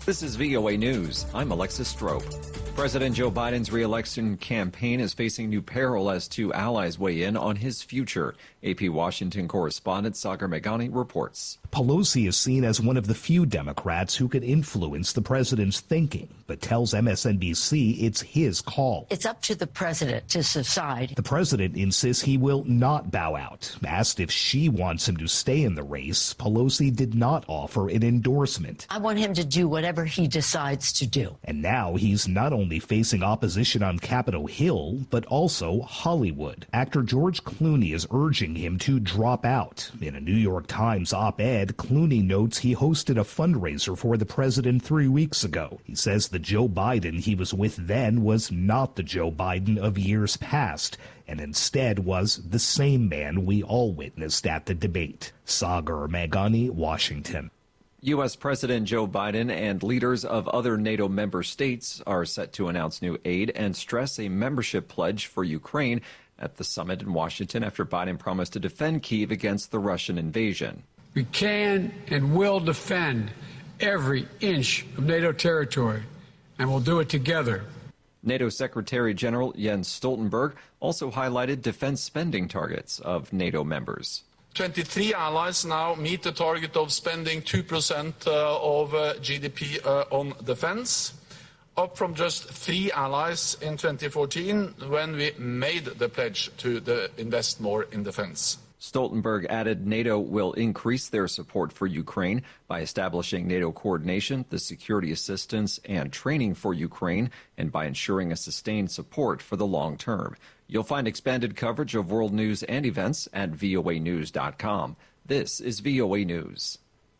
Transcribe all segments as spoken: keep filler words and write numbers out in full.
This is V O A News. I'm Alexis Strope. President Joe Biden's re-election campaign is facing new peril as two allies weigh in on his future. A P Washington correspondent Sagar Meghani reports. Pelosi is seen as one of the few Democrats who could influence the president's thinking, but tells M S N B C it's his call. It's up to the president to decide. The president insists he will not bow out. Asked if she wants him to stay in the race, Pelosi did not offer an endorsement. I want him to do whatever he decides to do. And now he's not only facing opposition on Capitol Hill, but also Hollywood. Actor George Clooney is urging him to drop out. In a New York Times op-ed, Clooney notes he hosted a fundraiser for the president three weeks ago. He says the Joe Biden he was with then was not the Joe Biden of years past, and instead was the same man we all witnessed at the debate. Sagar Meghani, Washington. U S. President Joe Biden and leaders of other NATO member states are set to announce new aid and stress a membership pledge for Ukraine at the summit in Washington after Biden promised to defend Kyiv against the Russian invasion. We can and will defend every inch of NATO territory, and we'll do it together. NATO Secretary General Jens Stoltenberg also highlighted defense spending targets of NATO members. twenty-three allies now meet the target of spending two percent uh, of uh, G D P uh, on defense, up from just three allies in twenty fourteen when we made the pledge to the invest more in defense. Stoltenberg added NATO will increase their support for Ukraine by establishing NATO coordination, the security assistance and training for Ukraine, and by ensuring a sustained support for the long term. You'll find expanded coverage of world news and events at V O A news dot com. This is V O A News.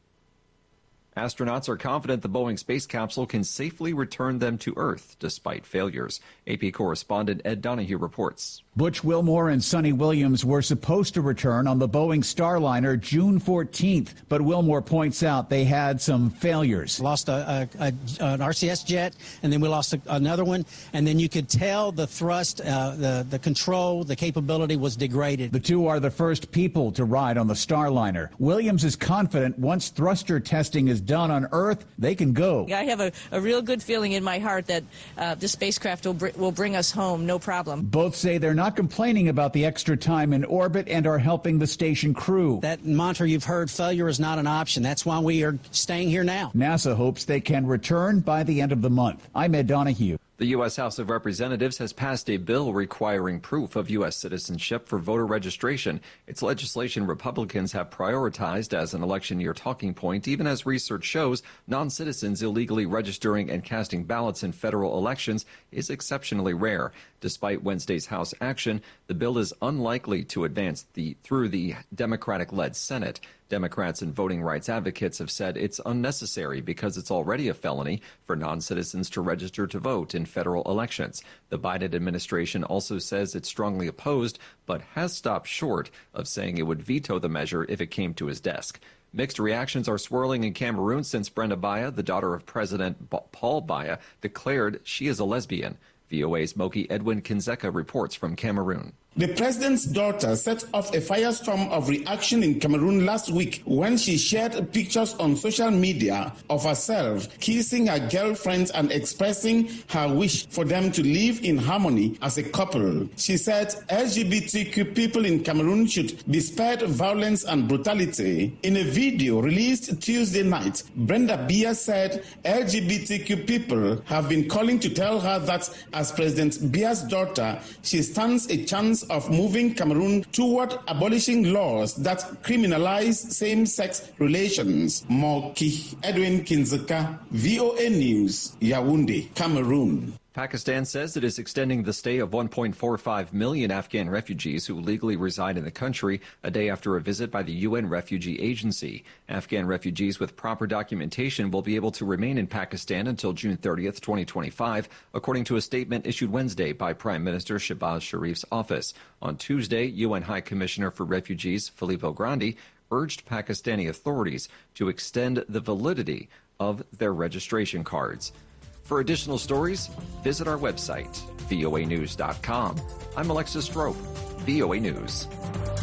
Astronauts are confident the Boeing space capsule can safely return them to Earth despite failures. A P correspondent Ed Donahue reports. Butch Wilmore and Sonny Williams were supposed to return on the Boeing Starliner June fourteenth, but Wilmore points out they had some failures. Lost a, a, a, an R C S jet, and then we lost a, another one, and then you could tell the thrust, uh, the, the control, the capability was degraded. The two are the first people to ride on the Starliner. Williams is confident once thruster testing is done on Earth, they can go. I have a, a real good feeling in my heart that uh, the spacecraft will, br- will bring us home, no problem. Both say they're not complaining about the extra time in orbit and are helping the station crew. That mantra you've heard, failure is not an option. That's why we are staying here now. NASA hopes they can return by the end of the month. I'm Ed Donahue. The U S. House of Representatives has passed a bill requiring proof of U S citizenship for voter registration. It's legislation Republicans have prioritized as an election year talking point, even as research shows non-citizens illegally registering and casting ballots in federal elections is exceptionally rare. Despite Wednesday's House action, the bill is unlikely to advance the, through the Democratic-led Senate. Democrats and voting rights advocates have said it's unnecessary because it's already a felony for non-citizens to register to vote in federal elections. The Biden administration also says it's strongly opposed, but has stopped short of saying it would veto the measure if it came to his desk. Mixed reactions are swirling in Cameroon since Brenda Baya, the daughter of President B- Paul Baya, declared she is a lesbian. V O A's Moki Edwin Kinzeka reports from Cameroon. The president's daughter set off a firestorm of reaction in Cameroon last week when she shared pictures on social media of herself kissing her girlfriends and expressing her wish for them to live in harmony as a couple. She said L G B T Q people in Cameroon should be spared violence and brutality. In a video released Tuesday night, Brenda Bia said L G B T Q people have been calling to tell her that as President Bia's daughter, she stands a chance of moving Cameroon toward abolishing laws that criminalize same-sex relations. Moki Edwin Kinzeka, V O A News, Yaoundé, Cameroon. Pakistan says it is extending the stay of one point four five million Afghan refugees who legally reside in the country a day after a visit by the U N Refugee Agency. Afghan refugees with proper documentation will be able to remain in Pakistan until June thirtieth, twenty twenty-five, according to a statement issued Wednesday by Prime Minister Shehbaz Sharif's office. On Tuesday, U N High Commissioner for Refugees Filippo Grandi urged Pakistani authorities to extend the validity of their registration cards. For additional stories, visit our website, V O A news dot com. I'm Alexis Strope, V O A News.